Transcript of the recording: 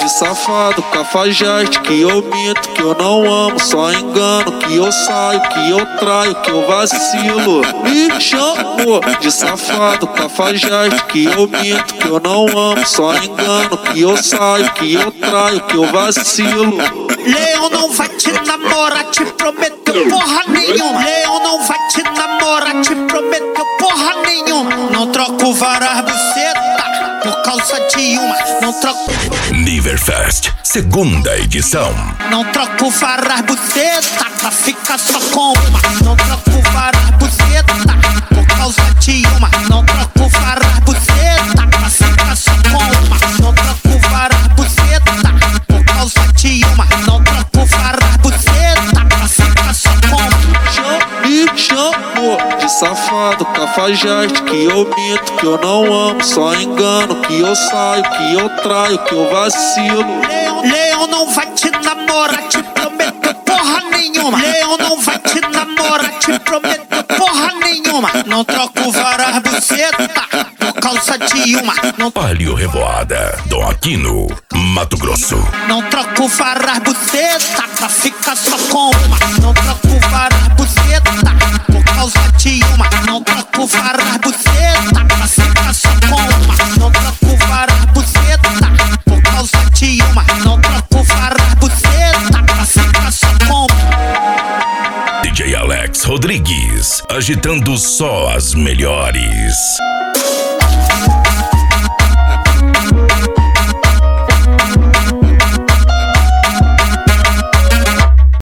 de safado, cafajeste, que eu minto, que eu não amo, só engano, que eu saio, que eu traio, que eu vacilo. Me chamou de safado, cafajeste, que eu minto, que eu não amo, só engano, que eu saio, que eu traio, que eu vacilo. Leão não vai te namorar, te prometeu porra nenhuma. Leão não vai te namorar, te prometeu porra nenhuma. Não troco varas buceta por causa de uma. Não troco Niverfest, segunda edição. Não troco varas buceta pra ficar só com uma. Não troco varas buceta por causa de uma. Não troco varas buceta pra ficar só com uma. Não troco varas buceta por causa de uma. Não troco varas buceta pra ficar só com uma. Me chamou de safado, cafajeste, que eu minto, que eu não amo, só engano, que eu saio, que eu traio, que eu vacilo. Leão não vai te namorar, te prometeu porra nenhuma. Leão não vai te namorar, te prometeu porra nenhuma. Não troco varas buceta por causa de uma. Não Palio Revoada, Dom Aquino, Mato Grosso. Não troco varas buceta pra ficar só com uma. Não troco varas buceta por causa de uma. Não troco varas buceta pra ficar só com uma. Não troco varas buceta por causa de uma. Não troco varas buceta pra ficar só com uma. DJ Alex Rodrigues, agitando só as melhores.